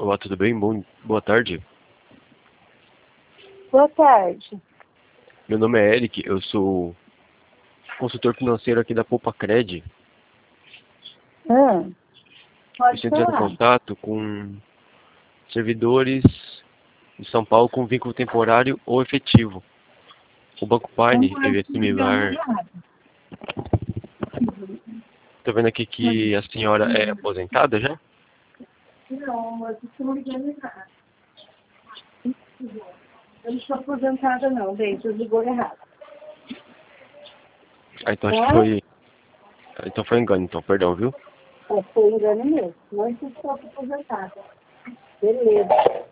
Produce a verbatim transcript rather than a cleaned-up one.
Olá, tudo bem? Bom, boa tarde. Boa tarde. Meu nome é Eric, eu sou consultor financeiro aqui da Poupa Cred. Hum, Eu pode estou entrando em falar. contato com servidores de São Paulo com vínculo temporário ou efetivo. O Banco Não Pine pode é ser ligado similar. errado. Estou vendo aqui que a senhora é aposentada já? Não, eu estou ligando errado. Eu não estou aposentada não, bem, você ligou errado. Ah, então acho que Tá? foi. ah, Então foi engano, então, perdão, viu? É, foi engano mesmo. Não estou aposentada. Beleza.